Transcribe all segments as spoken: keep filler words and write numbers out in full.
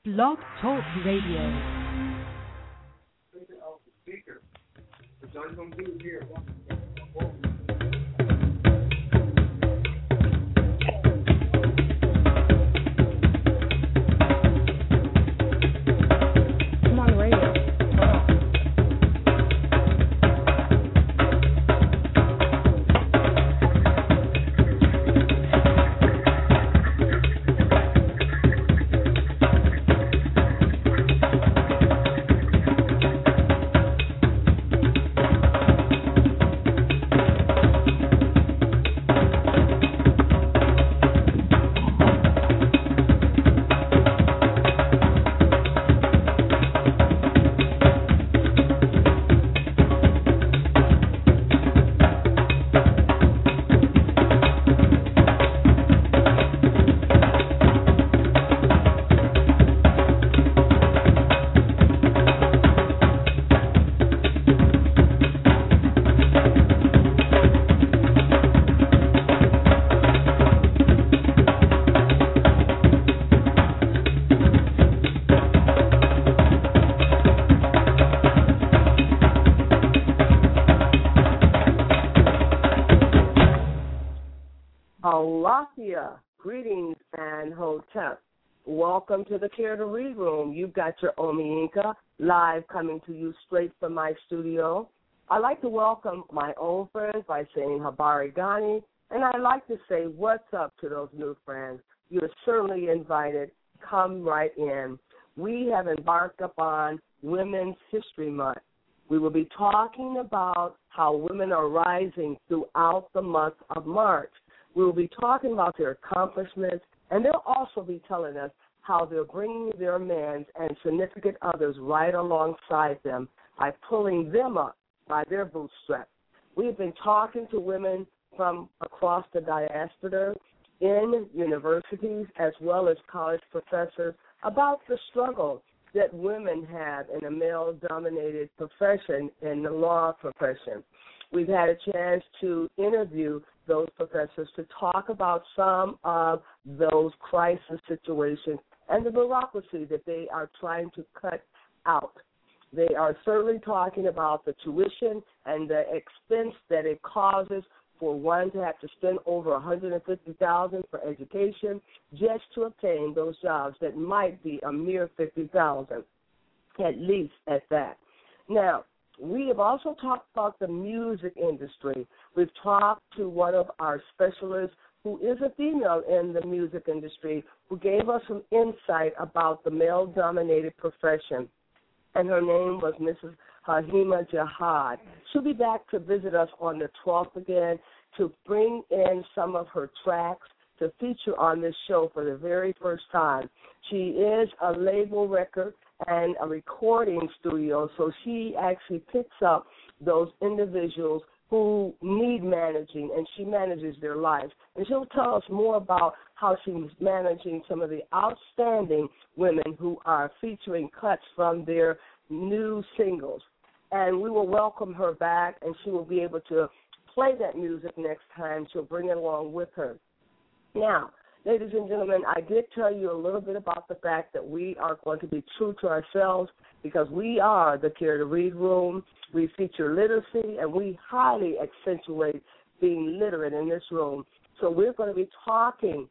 Blog Talk Radio. Alafia, greetings and hotep. Welcome to the Care to Read Room. You've got your Omi Inca live coming to you straight from my studio. I'd like to welcome my old friends by saying Habari Gani, and I'd like to say what's up to those new friends. You're certainly invited. Come right in. We have embarked upon Women's History Month. We will be talking about how women are rising throughout the month of March. We will be talking about their accomplishments, and they'll also be telling us how they're bringing their men and significant others right alongside them by pulling them up by their bootstraps. We've been talking to women from across the diaspora in universities as well as college professors about the struggle that women have in a male-dominated profession, in the law profession. We've had a chance to interview those professors to talk about some of those crisis situations and the bureaucracy that they are trying to cut out. They are certainly talking about the tuition and the expense that it causes for one to have to spend over one hundred fifty thousand dollars for education just to obtain those jobs that might be a mere fifty thousand dollars, at least at that. Now, we have also talked about the music industry. We've talked to one of our specialists who is a female in the music industry who gave us some insight about the male-dominated profession, and her name was Missus Hahima Jihad. She'll be back to visit us on the twelfth again to bring in some of her tracks to feature on this show for the very first time. She is a label record and a recording studio, so she actually picks up those individuals who need managing, and she manages their lives. And she'll tell us more about how she's managing some of the outstanding women who are featuring cuts from their new singles. And we will welcome her back, and she will be able to play that music next time. She'll bring it along with her. Now, ladies and gentlemen, I did tell you a little bit about the fact that we are going to be true to ourselves because we are the Care to Read Room. We feature literacy, and we highly accentuate being literate in this room. So we're going to be talking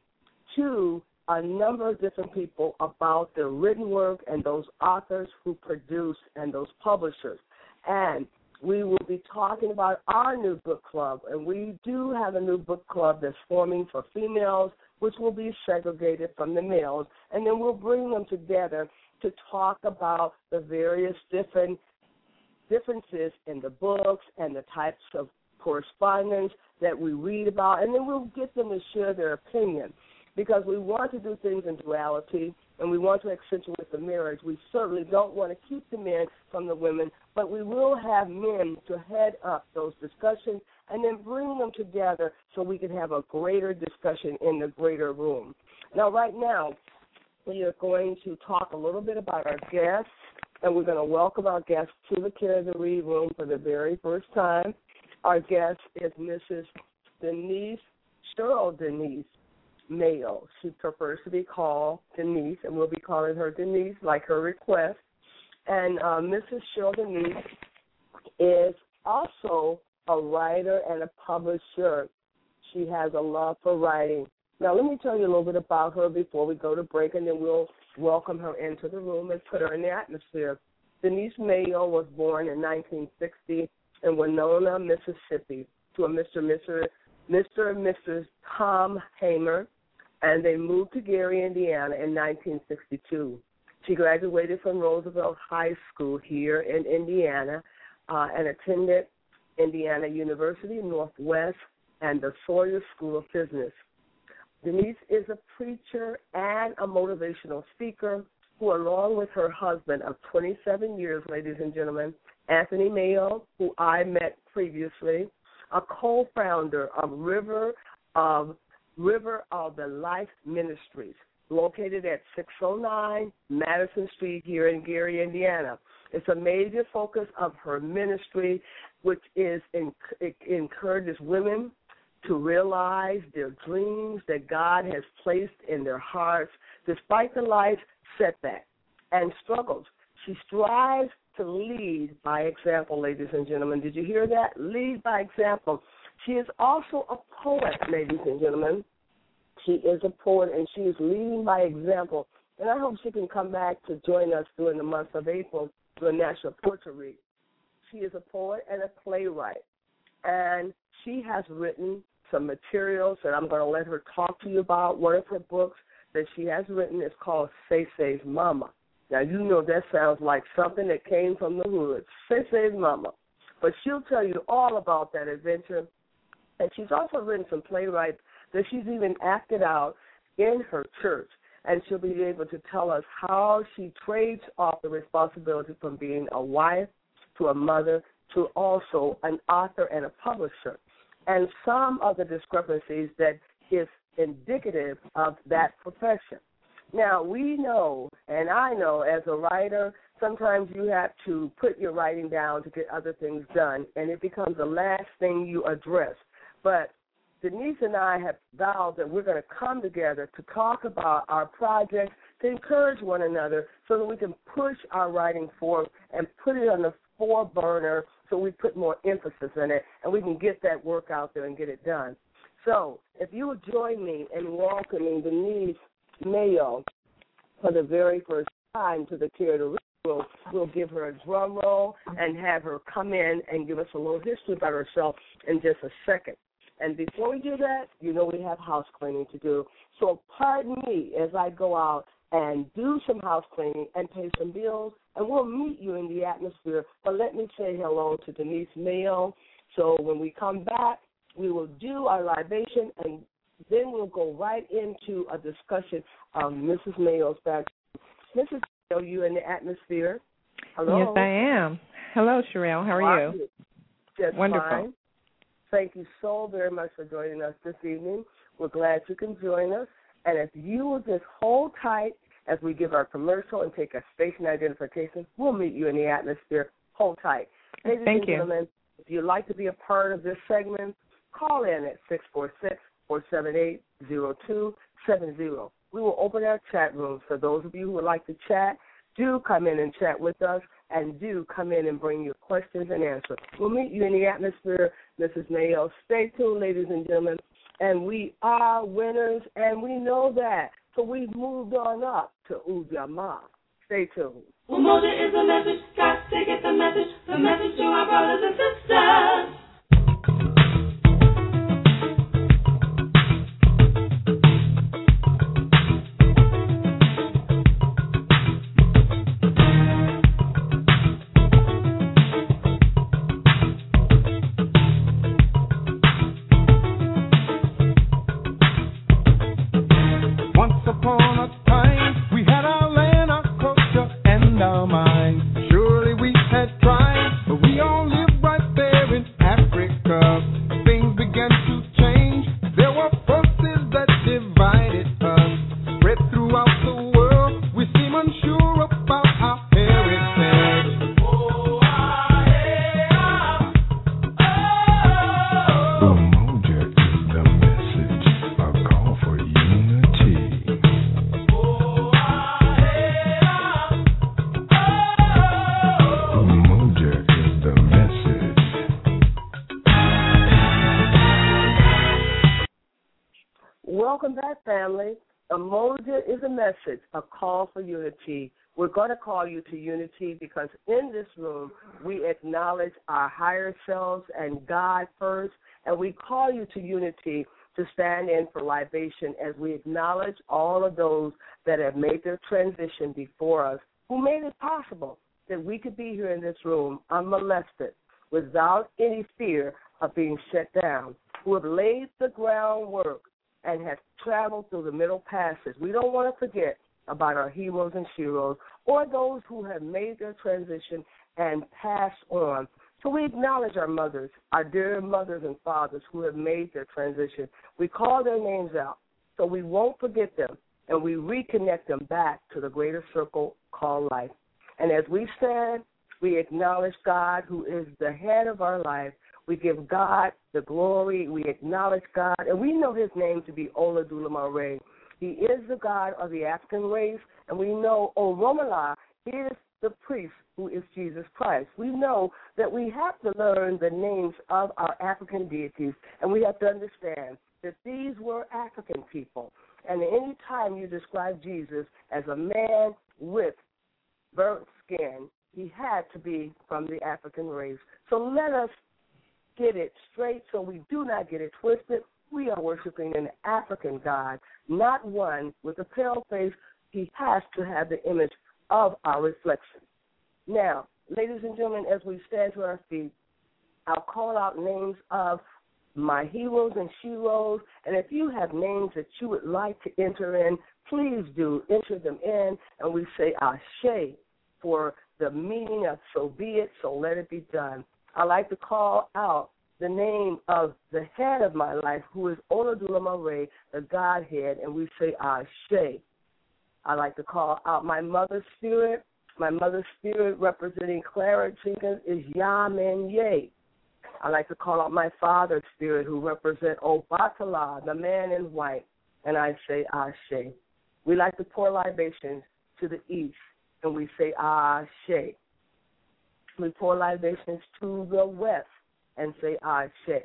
to a number of different people about their written work and those authors who produce and those publishers. And we will be talking about our new book club, and we do have a new book club that's forming for females, which will be segregated from the males, and then we'll bring them together to talk about the various different differences in the books and the types of correspondence that we read about, and then we'll get them to share their opinion because we want to do things in duality, and we want to accentuate the marriage. We certainly don't want to keep the men from the women, but we will have men to head up those discussions and then bring them together so we can have a greater discussion in the greater room. Now, right now, we are going to talk a little bit about our guests, and we're going to welcome our guests to the Care to Read Room for the very first time. Our guest is Missus Denise, Cheryl Denise. Mayo. She prefers to be called Denise, and we'll be calling her Denise like her request. And uh, Missus Cheryl Denise is also a writer and a publisher. She has a love for writing. Now, let me tell you a little bit about her before we go to break, and then we'll welcome her into the room and put her in the atmosphere. Denise Mayo was born in nineteen sixty in Winona, Mississippi, to a Mister Mister Mister and Missus Tom Hamer, and they moved to Gary, Indiana in nineteen sixty-two. She graduated from Roosevelt High School here in Indiana uh, and attended Indiana University Northwest and the Sawyer School of Business. Denise is a preacher and a motivational speaker who, along with her husband of twenty-seven years, ladies and gentlemen, Anthony Mayo, who I met previously, a co-founder of River of River of the Life Ministries, located at six oh nine Madison Street here in Gary, Indiana. It's a major focus of her ministry, which is in, it encourages women to realize their dreams that God has placed in their hearts, despite the life setbacks and struggles. She strives to lead by example, ladies and gentlemen. Did you hear that? Lead by example. She is also a poet, ladies and gentlemen. She is a poet, and she is leading by example. And I hope she can come back to join us during the month of April to a National Poetry Week. She is a poet and a playwright, and she has written some materials that I'm going to let her talk to you about. One of her books that she has written is called Say Say's Mama. Now, you know that sounds like something that came from the hood, Say Say's Mama. But she'll tell you all about that adventure. And she's also written some playwrights that she's even acted out in her church. And she'll be able to tell us how she trades off the responsibility from being a wife to a mother to also an author and a publisher, and some of the discrepancies that is indicative of that profession. Now, we know, and I know as a writer, sometimes you have to put your writing down to get other things done, and it becomes the last thing you address. But Denise and I have vowed that we're going to come together to talk about our projects, to encourage one another so that we can push our writing forward and put it on the foreburner so we put more emphasis in it and we can get that work out there and get it done. So if you would join me in welcoming Denise Mayo for the very first time to the Care to Read Room, we'll give her a drum roll and have her come in and give us a little history about herself in just a second. And before we do that, you know we have house cleaning to do. So pardon me as I go out and do some house cleaning and pay some bills, and we'll meet you in the atmosphere. But let me say hello to Denise Mayo. So when we come back, we will do our libation, and then we'll go right into a discussion of Missus Mayo's background. Missus Mayo, you in the atmosphere? Hello. Yes, I am. Hello, Sherelle. How are you? Just wonderful. Fine. Thank you so very much for joining us this evening. We're glad you can join us. And if you will just hold tight as we give our commercial and take a station identification, we'll meet you in the atmosphere. Hold tight. Ladies Thank and you. gentlemen, if you'd like to be a part of this segment, call in at six four six, four seven eight, zero two seven zero. We will open our chat rooms. For those of you who would like to chat, do come in and chat with us, and do come in and bring your questions and answers. We'll meet you in the atmosphere, Missus Mayo. Stay tuned, ladies and gentlemen. And we are winners, and we know that. So we've moved on up to Ujamaa. Stay tuned. Umoja is the message. Got to get the message. The message to our brothers and sisters. Surely we had tried, but we all live right there in Africa. that, family. Emoja is a message, a call for unity. We're going to call you to unity because in this room we acknowledge our higher selves and God first, and we call you to unity to stand in for libation as we acknowledge all of those that have made their transition before us, who made it possible that we could be here in this room unmolested, without any fear of being shut down, who have laid the groundwork and have traveled through the Middle Passage. We don't want to forget about our heroes and sheroes or those who have made their transition and passed on. So we acknowledge our mothers, our dear mothers and fathers who have made their transition. We call their names out so we won't forget them, and we reconnect them back to the greater circle called life. And as we stand, we acknowledge God, who is the head of our life. We give God the glory. We acknowledge God, and we know his name to be Olodumare. He is the God of the African race, and we know Oromala is the priest who is Jesus Christ. We know that we have to learn the names of our African deities, and we have to understand that these were African people. And any time you describe Jesus as a man with burnt skin, he had to be from the African race. So let us get it straight so we do not get it twisted. We are worshiping an African God, not one with a pale face. He has to have the image of our reflection. Now, ladies and gentlemen, as we stand to our feet, I'll call out names of my heroes and sheroes, and if you have names that you would like to enter in, please do enter them in, and we say Ashe for the meaning of so be it, so let it be done. I like to call out the name of the head of my life, who is Olodumare, the Godhead, and we say Ashe. I like to call out my mother's spirit. My mother's spirit, representing Clara Jenkins, is Yamenye. I like to call out my father's spirit, who represents Obatala, the man in white, and I say Ashe. We like to pour libations to the east, and we say Ashe. We pour libations to the west and say Ashe.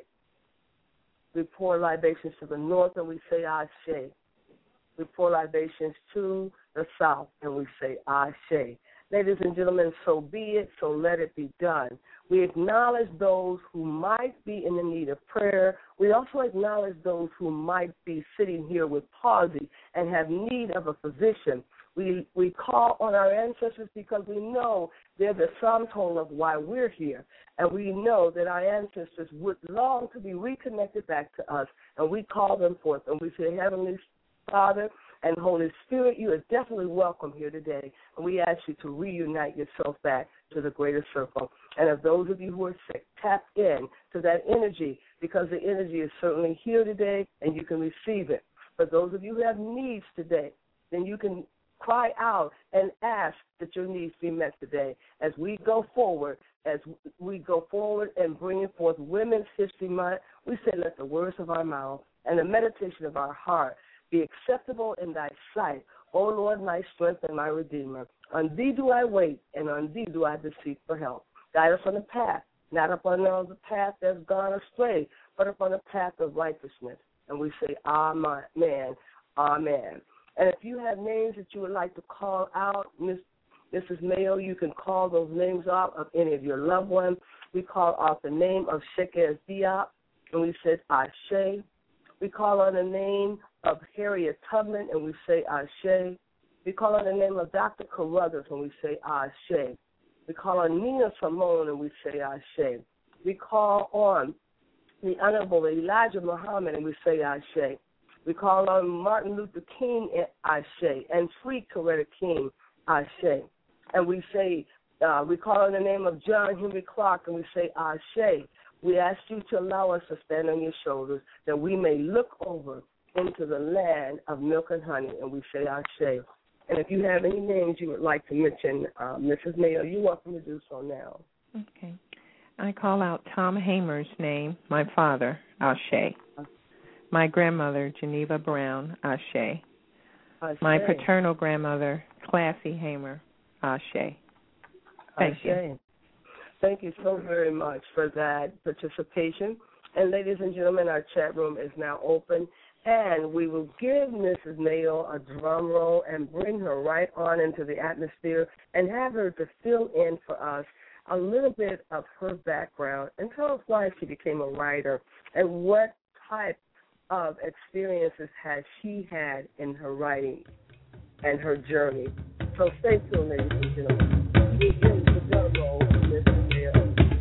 We pour libations to the north and we say Ashe. We pour libations to the south and we say Ashe. Ladies and gentlemen, so be it, so let it be done. We acknowledge those who might be in the need of prayer. We also acknowledge those who might be sitting here with palsy and have need of a physician. We we call on our ancestors because we know they're the sum total of why we're here. And we know that our ancestors would long to be reconnected back to us. And we call them forth. And we say, Heavenly Father and Holy Spirit, you are definitely welcome here today. And we ask you to reunite yourself back to the greater circle. And of those of you who are sick, tap in to that energy, because the energy is certainly here today and you can receive it. For those of you who have needs today, then you can cry out and ask that your needs be met today. As we go forward, as we go forward and bring forth Women's History Month, we say let the words of our mouth and the meditation of our heart be acceptable in thy sight, O Lord, my strength and my redeemer. On thee do I wait, and on thee do I beseech for help. Guide us on the path, not upon the path that's gone astray, but upon the path of righteousness. And we say, Amen, Amen. And if you have names that you would like to call out, Miss Missus Mayo, you can call those names out of any of your loved ones. We call out the name of Shekez Diop, and we said Ashe. We call on the name of Harriet Tubman, and we say Ashe. We call on the name of Doctor Carruthers, and we say Ashe. We call on Nina Simone, and we say Ashe. We call on the Honorable Elijah Muhammad, and we say Ashe. We call on Martin Luther King, Ashe, and Free Coretta King, Ashe. And we say, uh, we call on the name of John Henry Clark, and we say Ashe. We ask you to allow us to stand on your shoulders that we may look over into the land of milk and honey, and we say Ashe. And if you have any names you would like to mention, uh, Missus Mayo, you're welcome to do so now. Okay. I call out Tom Hamer's name, my father, Ashe. My grandmother, Geneva Brown, Ashe. Ashe. My paternal grandmother, Classy Hamer, Ashe. Thank Ashe. you. Thank you so very much for that participation. And ladies and gentlemen, our chat room is now open. And we will give Missus Mayo a drum roll and bring her right on into the atmosphere and have her to fill in for us a little bit of her background and tell us why she became a writer and what type of experiences has she had in her writing and her journey. So stay tuned, ladies and gentlemen. We give the drum roll to Missus Mayo.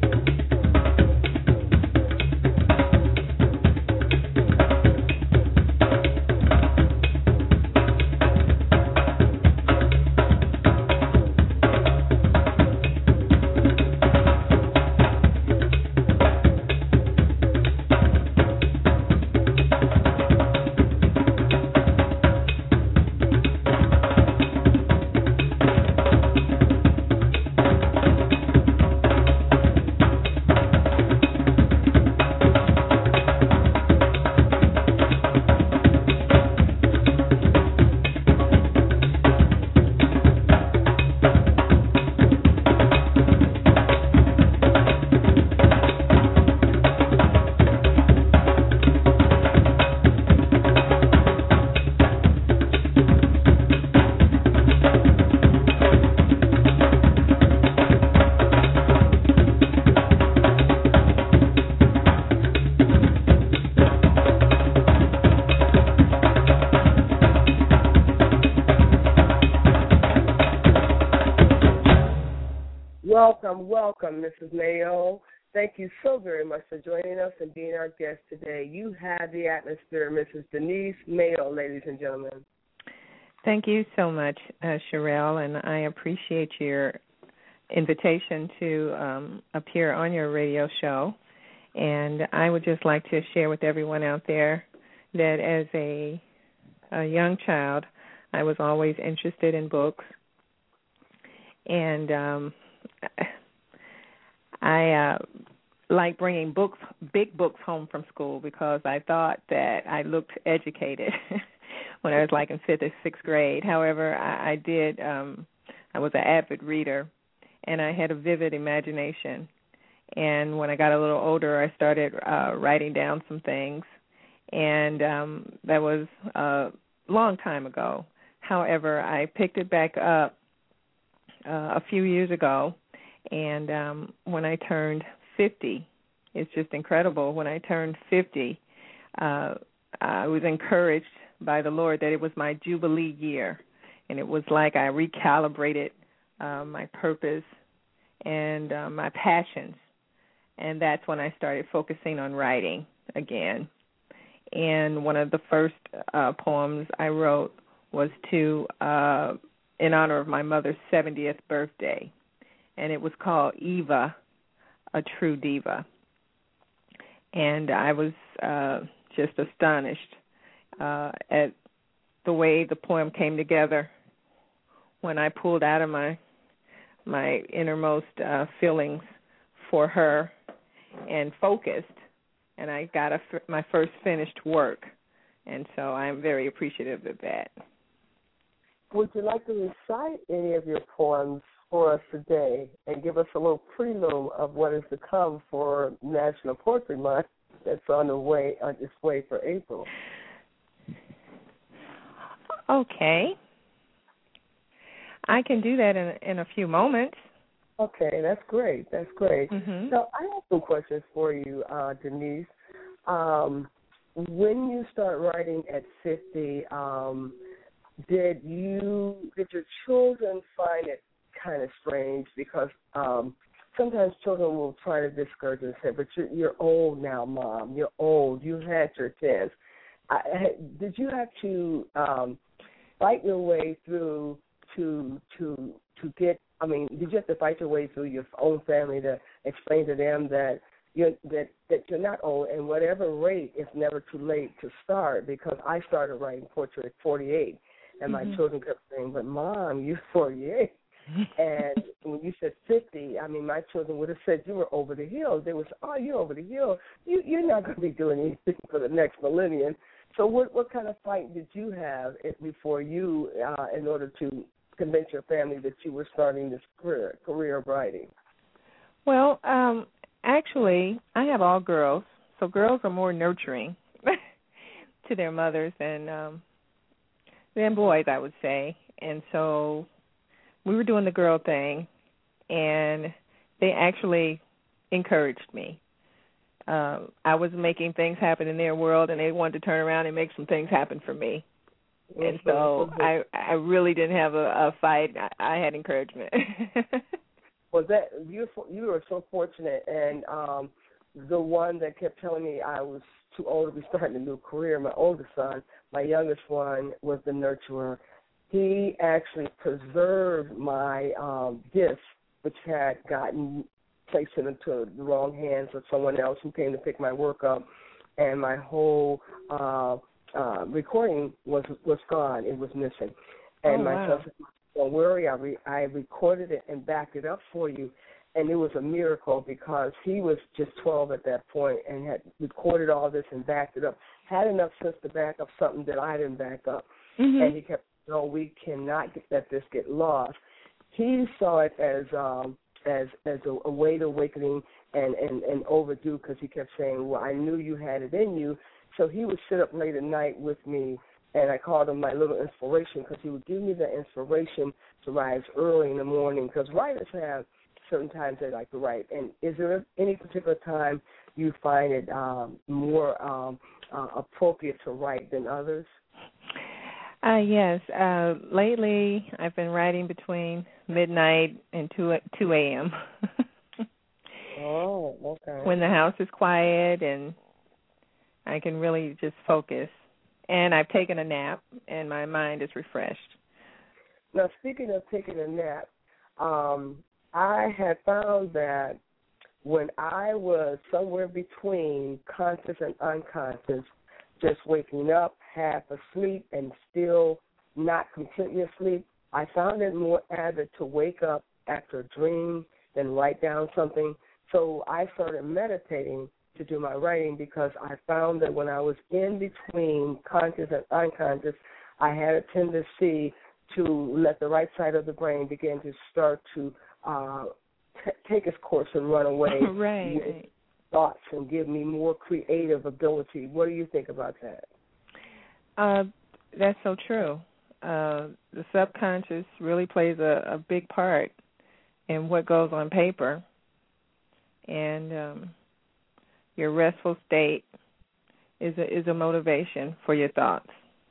Welcome, welcome, Missus Mayo. Thank you so very much for joining us and being our guest today. You have the atmosphere, Missus Denise Mayo, ladies and gentlemen. Thank you so much, uh, Sherelle, and I appreciate your invitation to um, appear on your radio show. And I would just like to share with everyone out there that as a, a young child, I was always interested in books. And um, I uh, like bringing books, big books home from school because I thought that I looked educated when I was like in fifth or sixth grade. However, I, I did, um, I was an avid reader, and I had a vivid imagination. And when I got a little older, I started uh, writing down some things, and um, that was a long time ago. However, I picked it back up uh, a few years ago, and um, when I turned fifty, it's just incredible. When I turned fifty, uh, I was encouraged by the Lord that it was my Jubilee year, and it was like I recalibrated uh, my purpose and uh, my passions, and that's when I started focusing on writing again. And one of the first uh, poems I wrote was to uh, in honor of my mother's seventieth birthday, and it was called Eva, a True Diva. And I was uh, just astonished uh, at the way the poem came together when I pulled out of my my innermost uh, feelings for her and focused, and I got a, my first finished work, and so I'm very appreciative of that. Would you like to recite any of your poems for us today and give us a little prelude of what is to come for National Poetry Month that's on the way, on its way for April? Okay. I can do that in, in a few moments. Okay, that's great. That's great. Mm-hmm. So I have some questions for you, uh, Denise. Um, when you start writing at fifty, um, did you did your children find it kind of strange? Because um, sometimes children will try to discourage and say, "But you're, you're old now, Mom. You're old. You had your chance." I, did you have to um, fight your way through to to to get? I mean, did you have to fight your way through your own family to explain to them that you're that, that you're not old, and whatever rate, it's never too late to start? Because I started writing poetry at forty-eight, and my mm-hmm. children kept saying, "But Mom, you're forty-eight." And when you said fifty, I mean, my children would have said you were over the hill. They was, "Oh, you're over the hill. You, you're not going to be doing anything for the next millennium." So what what kind of fight did you have before you, uh, in order to convince your family that you were starting this career, career of writing? Well, um, actually, I have all girls, so girls are more nurturing to their mothers and um, then boys, I would say. And so we were doing the girl thing, and they actually encouraged me. Uh, I was making things happen in their world, and they wanted to turn around and make some things happen for me. And so I I really didn't have a, a fight. I, I had encouragement. Well, that you you were so fortunate, and um, the one that kept telling me I was too old to be starting a new career, my oldest son, my youngest one, was the nurturer. He actually preserved my um, gifts, which had gotten placed into the wrong hands of someone else who came to pick my work up, and my whole uh, uh, recording was was gone. It was missing. And oh, my wow. son said, don't worry, I, re- I recorded it and backed it up for you. And it was a miracle because he was just twelve at that point and had recorded all this and backed it up, had enough sense to back up something that I didn't back up. Mm-hmm. And he kept, no, we cannot get, let this get lost. He saw it as um, as as a, a weight awakening and, and, and overdue because he kept saying, well, I knew you had it in you. So he would sit up late at night with me, and I called him my little inspiration because he would give me the inspiration to rise early in the morning because writers have certain times they like to write. And is there any particular time you find it um, more um, uh, appropriate to write than others? Uh, yes. Uh, lately, I've been writing between midnight and two a.m. Oh, okay. When the house is quiet and I can really just focus. And I've taken a nap, and my mind is refreshed. Now, speaking of taking a nap, um, I had found that when I was somewhere between conscious and unconscious, just waking up, half asleep, and still not completely asleep, I found it more avid to wake up after a dream than write down something. So I started meditating to do my writing because I found that when I was in between conscious and unconscious, I had a tendency to let the right side of the brain begin to start to uh, t- take its course and run away right, with right. thoughts and give me more creative ability. What do you think about that? Uh, that's so true. Uh, the subconscious really plays a, a big part in what goes on paper, and um, your restful state is a, is a motivation for your thoughts.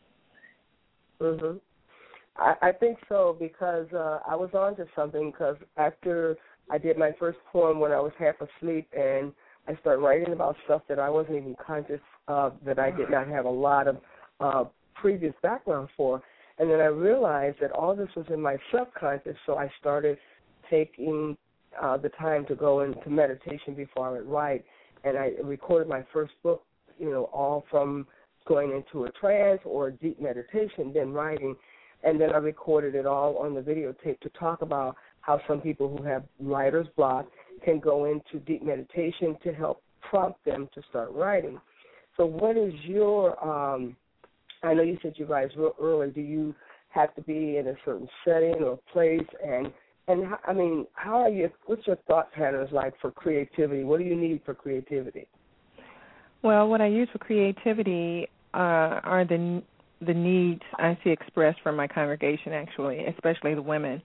Mm-hmm. I, I think so because uh, I was on to something because after I did my first poem when I was half asleep and I started writing about stuff that I wasn't even conscious of, that I did not have a lot of uh, previous background for. And then I realized that all this was in my subconscious, so I started taking uh, the time to go into meditation before I would write. And I recorded my first book, you know, all from going into a trance or deep meditation, then writing. And then I recorded it all on the videotape to talk about how some people who have writer's block can go into deep meditation to help prompt them to start writing. So what is your, um, I know you said you guys real early, do you have to be in a certain setting or place? And, and how, I mean, how are you, what's your thought patterns like for creativity? What do you need for creativity? Well, what I use for creativity uh, are the the needs I see expressed from my congregation, actually, especially the women.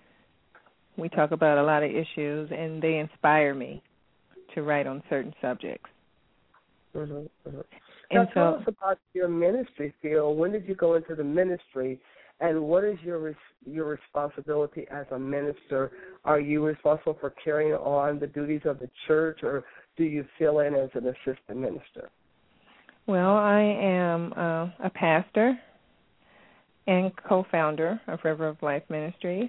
We talk about a lot of issues, and they inspire me to write on certain subjects. Mm-hmm, mm-hmm. And now, tell so, us about your ministry, Phil. When did you go into the ministry, and what is your res- your responsibility as a minister? Are you responsible for carrying on the duties of the church, or do you fill in as an assistant minister? well, I am uh, a pastor and co-founder of River of Life Ministries,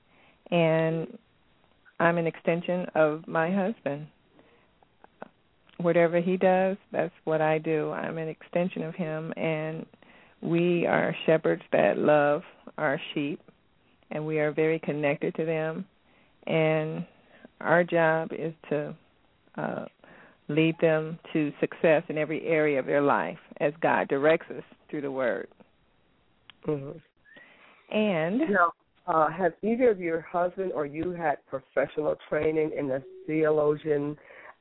and I'm an extension of my husband. Whatever he does, that's what I do. I'm an extension of him, and we are shepherds that love our sheep, and we are very connected to them, and our job is to uh, lead them to success in every area of their life as God directs us through the Word. Mm-hmm. And now, uh, have either of your husband or you had professional training in the theologian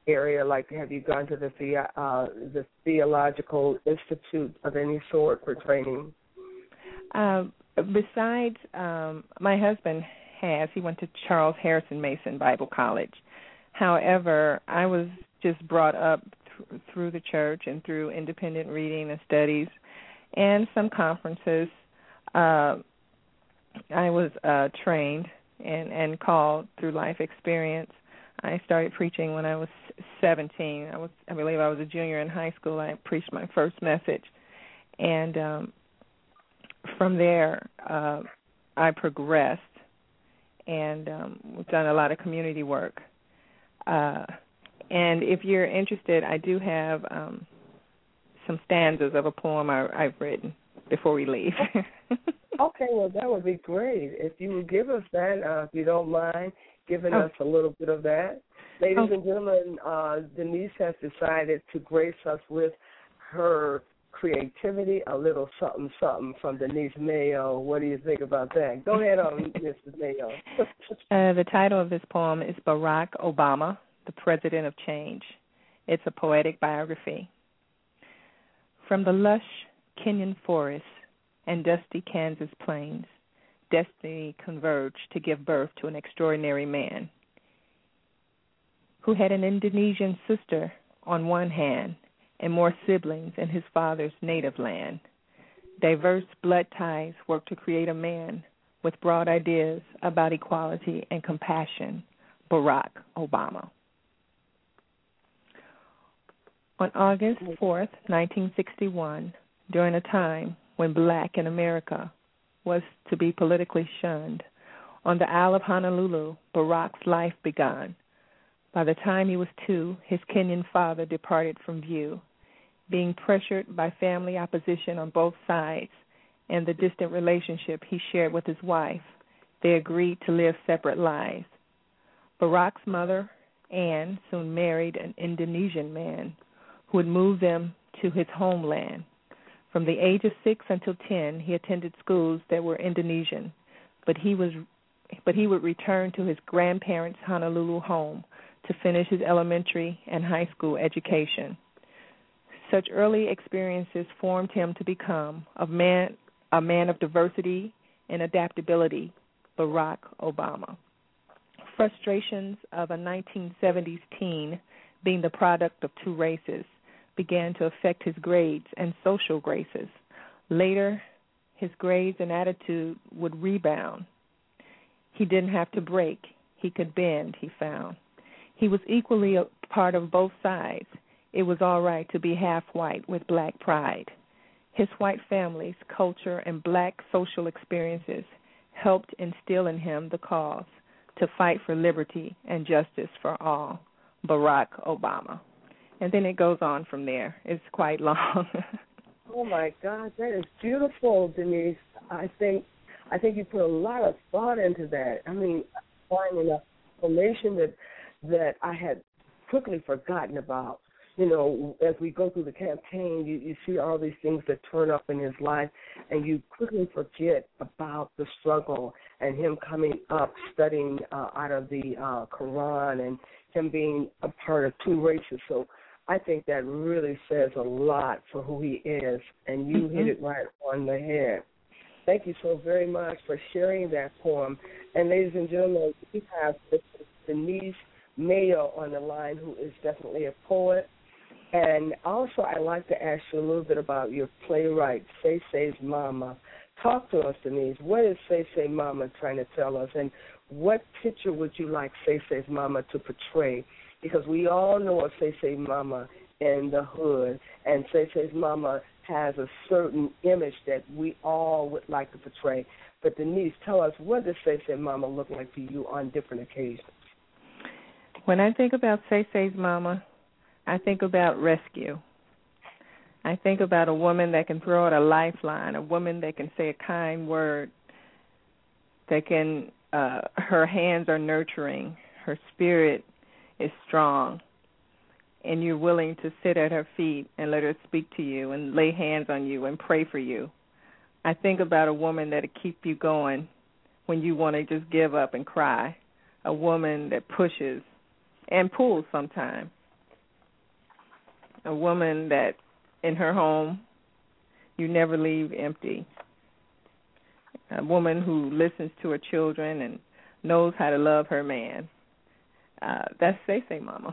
area? Like, have you gone to the, the, uh, the Theological Institute of any sort for training? Um, besides, um, my husband has. He went to Charles Harrison Mason Bible College. However, I was just brought up th- through the church and through independent reading and studies and some conferences. Uh, I was uh, trained and, and called through life experience. I started preaching when I was seventeen. I was, I believe I was a junior in high school. I preached my first message. And um, from there, uh, I progressed, and um, we've done a lot of community work. Uh, and if you're interested, I do have um, some stanzas of a poem I, I've written before we leave. Okay, well, that would be great. If you would give us that, uh, if you don't mind giving oh. us a little bit of that. Ladies oh. and gentlemen, uh, Denise has decided to grace us with her creativity, a little something, something from Denise Mayo. What do you think about that? Go ahead on, Missus Mayo. uh, the title of this poem is Barack Obama, the President of Change. It's a poetic biography. From the lush Kenyan forests and dusty Kansas plains, destiny converged to give birth to an extraordinary man who had an Indonesian sister on one hand and more siblings in his father's native land. Diverse blood ties worked to create a man with broad ideas about equality and compassion, Barack Obama. On August fourth, nineteen sixty-one, during a time when black in America was to be politically shunned, on the Isle of Honolulu, Barack's life began. By the time he was two, his Kenyan father departed from view. Being pressured by family opposition on both sides and the distant relationship he shared with his wife, they agreed to live separate lives. Barack's mother, Anne, soon married an Indonesian man who would move them to his homeland. From the age of six until ten, he attended schools that were Indonesian, but he was, but he would return to his grandparents' Honolulu home to finish his elementary and high school education. Such early experiences formed him to become a man, a man of diversity and adaptability, Barack Obama. Frustrations of a nineteen seventies teen, being the product of two races, began to affect his grades and social graces. Later, his grades and attitude would rebound. He didn't have to break. He could bend, he found. He was equally a part of both sides. It was all right to be half white with black pride. His white family's culture and black social experiences helped instill in him the cause to fight for liberty and justice for all, Barack Obama. And then it goes on from there. It's quite long. Oh, my God, that is beautiful, Denise. I think I think you put a lot of thought into that. I mean, finding a information that, that I had quickly forgotten about. You know, as we go through the campaign, you, you see all these things that turn up in his life, and you quickly forget about the struggle and him coming up, studying uh, out of the uh, Quran, and him being a part of two races. So I think that really says a lot for who he is, and you mm-hmm. hit it right on the head. Thank you so very much for sharing that poem. And ladies and gentlemen, we have Denise Mayo on the line, who is definitely a poet. And also, I'd like to ask you a little bit about your playwright, Say Say's Mama. Talk to us, Denise. What is Say Say Mama trying to tell us, and what picture would you like Say Say's Mama to portray? Because we all know of Say Say Mama in the hood, and Say Say's Mama has a certain image that we all would like to portray. But Denise, tell us, what does Say Say Mama look like to you on different occasions? When I think about Say Say's Mama, I think about rescue. I think about a woman that can throw out a lifeline, a woman that can say a kind word, that can, uh, her hands are nurturing, her spirit is strong, and you're willing to sit at her feet and let her speak to you and lay hands on you and pray for you. I think about a woman that'll keep you going when you want to just give up and cry, a woman that pushes and pulls sometimes, a woman that in her home you never leave empty. A woman who listens to her children and knows how to love her man. Uh, that's Say Say Mama.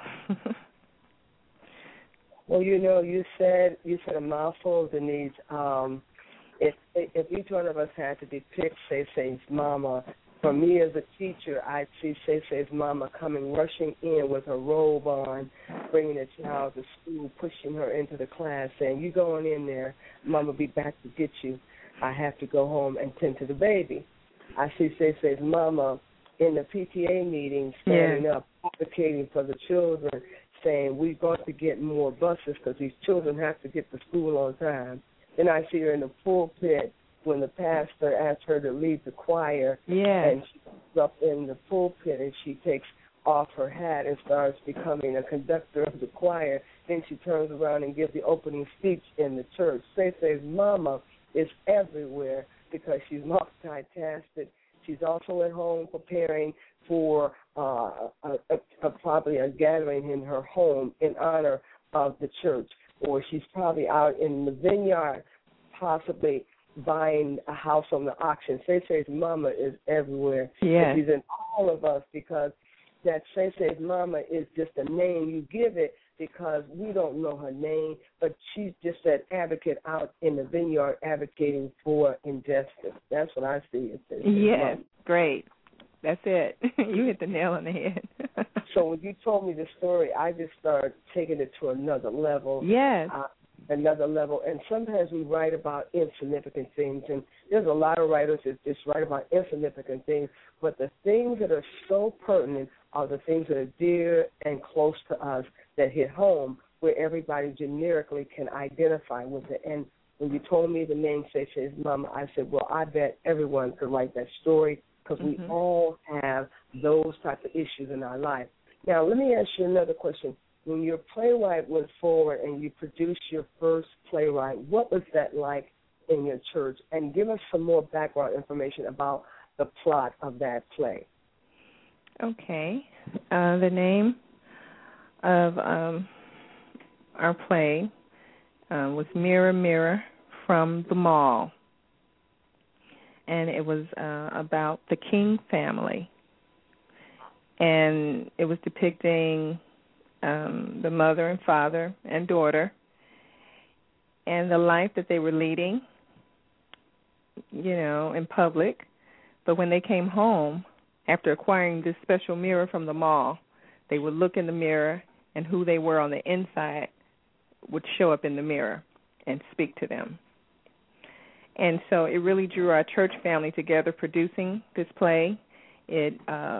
Well, you know, you said you said a mouthful, Denise. Um, if if each one of us had to depict Say Say's mama, for me as a teacher, I'd see Say Say's mama coming rushing in with her robe on, bringing the child to school, pushing her into the class, saying, "You going in there? Mama be back to get you. I have to go home and tend to the baby." I see Say Say's mama in the P T A meeting standing yeah. up, advocating for the children, saying, "We've got to get more buses because these children have to get to school on time." Then I see her in the pulpit when the pastor asked her to lead the choir, yes. and she comes up in the pulpit and she takes off her hat and starts becoming a conductor of the choir. Then she turns around and gives the opening speech in the church. Say Say's mama is everywhere because she's multitasking. She's also at home preparing for uh, a, a, a, probably a gathering in her home in honor of the church, or she's probably out in the vineyard, possibly buying a house on the auction. Say Say's mama is everywhere. Yes. She's in all of us because that Say Say's mama is just a name. You give it because we don't know her name, but she's just that advocate out in the vineyard advocating for injustice. That's what I see. Yes, great. That's it. You hit the nail on the head. So when you told me the story, I just started taking it to another level. Yes. Uh, another level. And sometimes we write about insignificant things, and there's a lot of writers that just write about insignificant things, but the things that are so pertinent are the things that are dear and close to us that hit home, where everybody generically can identify with it. And when you told me the name Say Say's mama, I said, well, I bet everyone could write that story because mm-hmm. we all have those types of issues in our life. Now, let me ask you another question. When your playwright went forward and you produced your first playwright, what was that like in your church? And give us some more background information about the plot of that play. Okay. Uh, the name of um, our play uh, was Mirror, Mirror from the Mall. And it was uh, about the King family. And it was depicting um, the mother and father and daughter and the life that they were leading, you know, in public. But when they came home, after acquiring this special mirror from the mall, they would look in the mirror and who they were on the inside would show up in the mirror and speak to them. And so it really drew our church family together producing this play. It uh,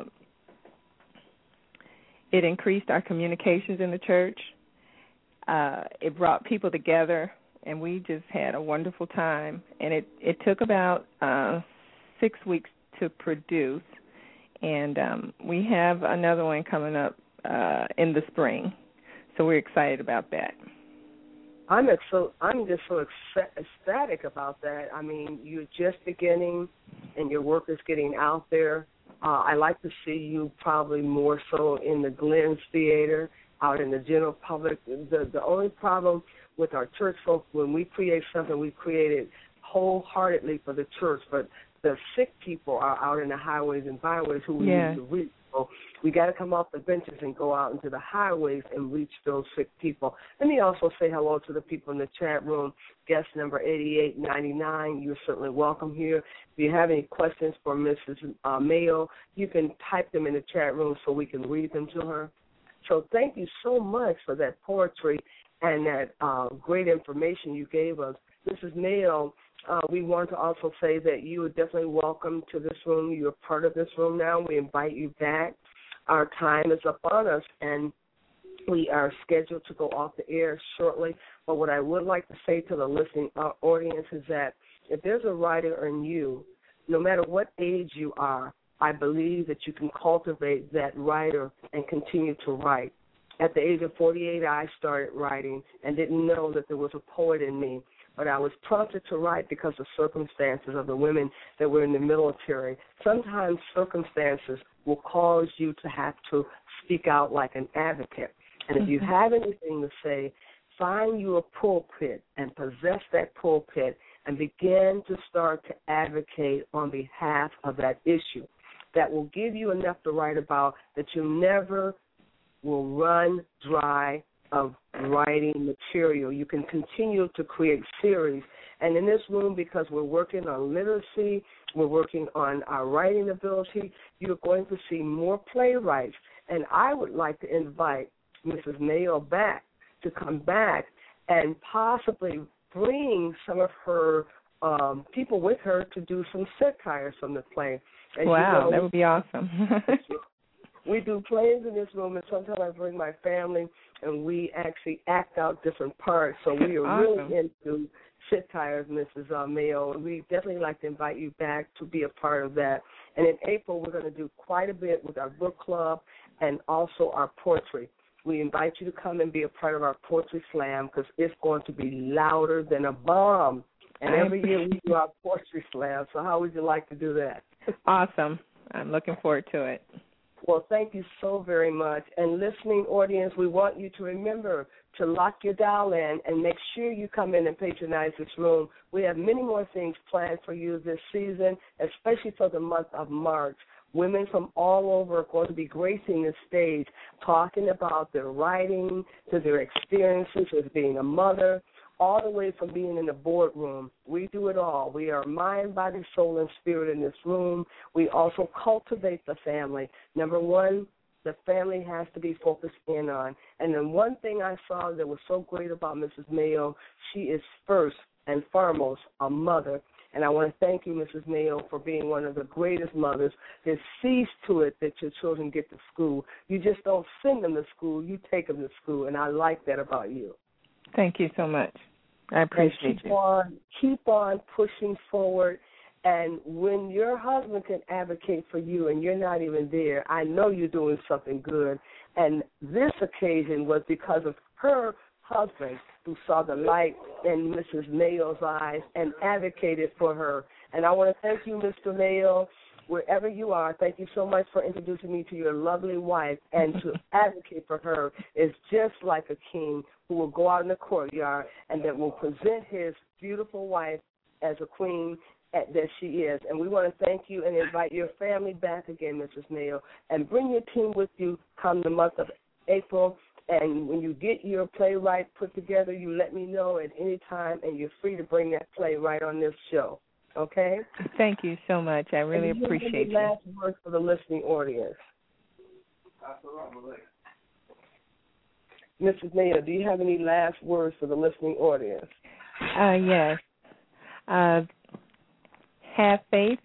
it increased our communications in the church. Uh, it brought people together, and we just had a wonderful time. And it, it took about uh, six weeks to produce, and um, we have another one coming up uh, in the spring. So we're excited about that. I'm so I'm just so ecstatic about that. I mean, you're just beginning, and your work is getting out there. Uh, I like to see you probably more so in the Glenn's Theater, out in the general public. The the only problem with our church folks, when we create something, we create it wholeheartedly for the church, but the sick people are out in the highways and byways who we yeah. need to reach. So we got to come off the benches and go out into the highways and reach those sick people. Let me also say hello to the people in the chat room. Guest number eighty-eight ninety-nine, you're certainly welcome here. If you have any questions for Missus Uh, Mayo, you can type them in the chat room so we can read them to her. So thank you so much for that poetry and that uh, great information you gave us. Missus Mayo, Uh, we want to also say that you are definitely welcome to this room. You're part of this room now. We invite you back. Our time is up on us, and we are scheduled to go off the air shortly. But what I would like to say to the listening audience is that if there's a writer in you, no matter what age you are, I believe that you can cultivate that writer and continue to write. At the age of forty-eight, I started writing and didn't know that there was a poet in me. But I was prompted to write because of circumstances of the women that were in the military. Sometimes circumstances will cause you to have to speak out like an advocate. And if you have anything to say, find you a pulpit and possess that pulpit and begin to start to advocate on behalf of that issue. That will give you enough to write about, that you never will run dry of writing material. You can continue to create series. And in this room, because we're working on literacy, we're working on our writing ability, you're going to see more playwrights. And I would like to invite Missus Mayo back to come back and possibly bring some of her um, people with her to do some satires from the play. As wow, you know, that would be awesome. we do plays in this room, and sometimes I bring my family, and we actually act out different parts. So we are awesome. really into satires, Missus Uh, Mayo. We definitely like to invite you back to be a part of that. And in April, we're going to do quite a bit with our book club and also our poetry. We invite you to come and be a part of our poetry slam because it's going to be louder than a bomb. And every year we do our poetry slam. So how would you like to do that? Awesome. I'm looking forward to it. Well, thank you so very much. And listening audience, we want you to remember to lock your dial in and make sure you come in and patronize this room. We have many more things planned for you this season, especially for the month of March. Women from all over are going to be gracing the stage, talking about their writing, to their experiences as being a mother, all the way from being in the boardroom. We do it all. We are mind, body, soul, and spirit in this room. We also cultivate the family. Number one, the family has to be focused in on. And then one thing I saw that was so great about Missus Mayo, she is first and foremost a mother. And I want to thank you, Missus Mayo, for being one of the greatest mothers. There's sees to it that your children get to school. You just don't send them to school. You take them to school, and I like that about you. Thank you so much. I appreciate keep you. On, keep on pushing forward. And when your husband can advocate for you and you're not even there, I know you're doing something good. And this occasion was because of her husband who saw the light in Missus Mayo's eyes and advocated for her. And I want to thank you, Mister Mayo, wherever you are. Thank you so much for introducing me to your lovely wife. And to advocate for her is just like a king who will go out in the courtyard and that will present his beautiful wife as a queen that she is. And we want to thank you and invite your family back again, Missus Mayo, and bring your team with you come the month of April. And when you get your playwright put together, you let me know at any time, and you're free to bring that playwright on this show. Okay? Thank you so much. I really and you appreciate you. Last word for the listening audience. Missus Mayo, do you have any last words for the listening audience? Uh, yes. Uh, have faith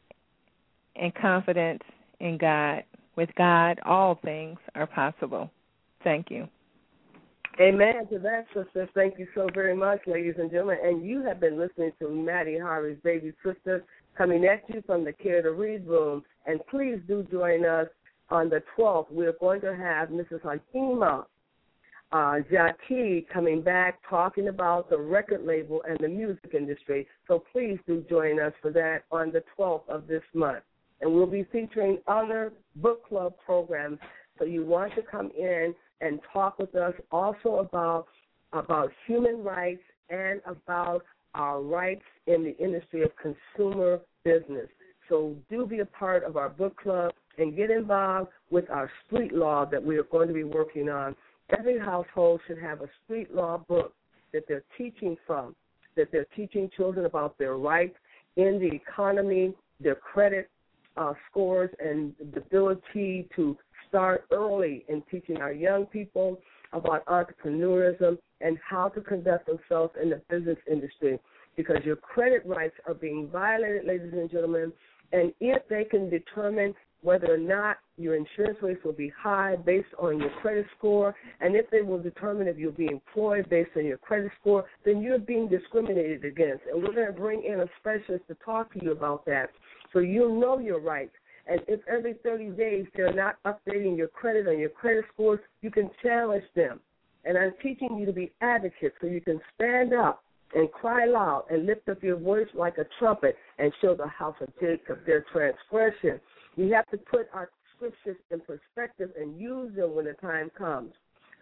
and confidence in God. With God, all things are possible. Thank you. Amen to that, sister. Thank you so very much, ladies and gentlemen. And you have been listening to Maddie Harvey's Baby Sister coming at you from the Care to Read room. And please do join us on the twelfth. We're going to have Missus Hakima uh, Jackie coming back talking about the record label and the music industry. So please do join us for that on the twelfth of this month. And we'll be featuring other book club programs. So you want to come in and talk with us also about about human rights and about our rights in the industry of consumer business. So do be a part of our book club and get involved with our street law that we are going to be working on. Every household should have a street law book that they're teaching from, that they're teaching children about their rights in the economy, their credit uh, scores, and the ability to start early in teaching our young people about entrepreneurism and how to conduct themselves in the business industry, because your credit rights are being violated, ladies and gentlemen, and if they can determine whether or not your insurance rates will be high based on your credit score, and if they will determine if you'll be employed based on your credit score, then you're being discriminated against. And we're going to bring in a specialist to talk to you about that so you'll know your rights. And if every thirty days they're not updating your credit or your credit scores, you can challenge them. And I'm teaching you to be advocates so you can stand up and cry loud and lift up your voice like a trumpet and show the house of Jacob their transgression. We have to put our scriptures in perspective and use them when the time comes.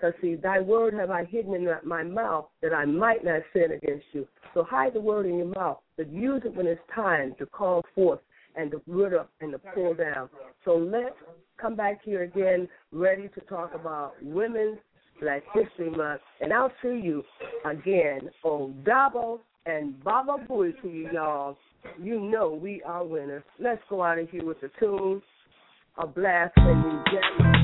Because, see, thy word have I hidden in my mouth that I might not sin against you. So hide the word in your mouth, but use it when it's time to call forth and to root up and to pull down. So let's come back here again, ready to talk about Women's Black History Month. And I'll see you again on Dabo and Baba Booey to you, y'all. You know we are winners. Let's go out of here with a tune, a blast, and we get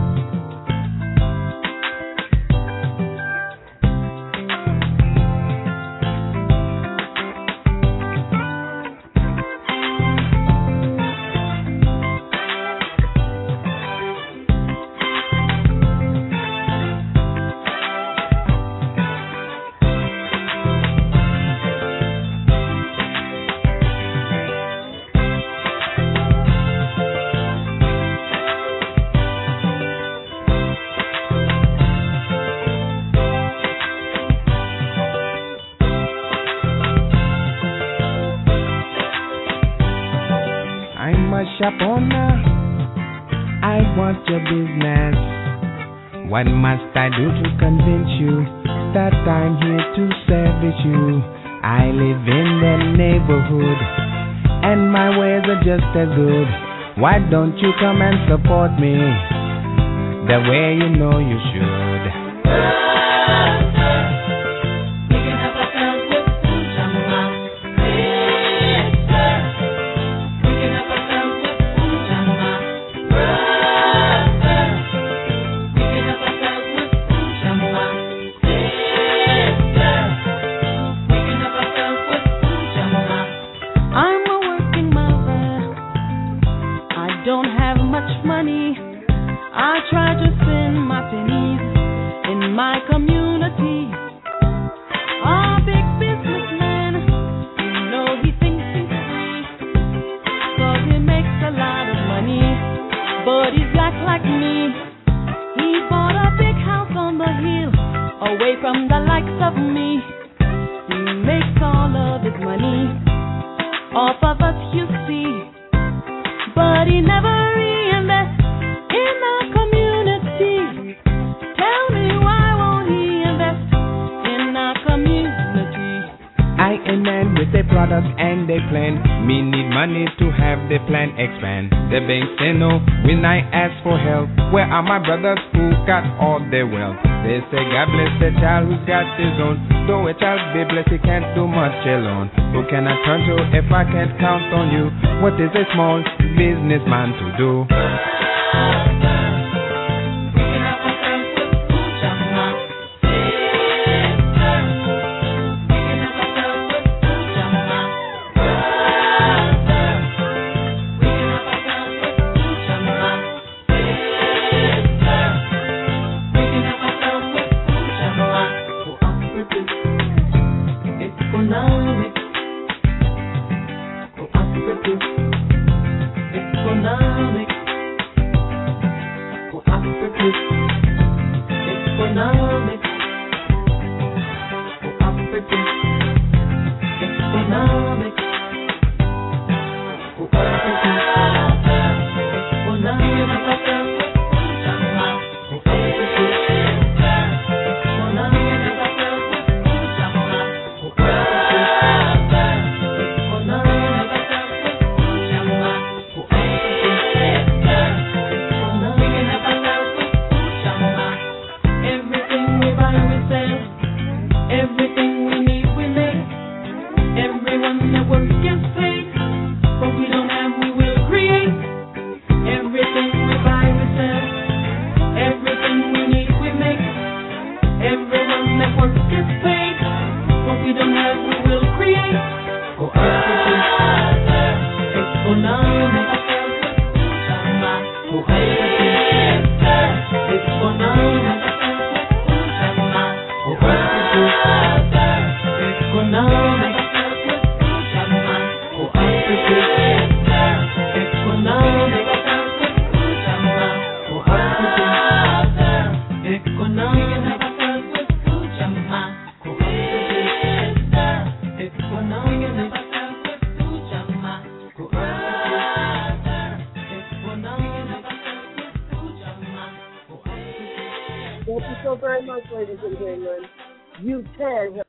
shop owner, I want your business. What must I do to convince you that I'm here to service you? I live in the neighborhood and my ways are just as good. Why don't you come and support me the way you know you should? My brothers who got all their wealth. They say God bless the child who's got his own. Though a child be blessed, he can't do much alone. Who can I turn to if I can't count on you? What is a small businessman to do? Thank you so very much, ladies and gentlemen. U ten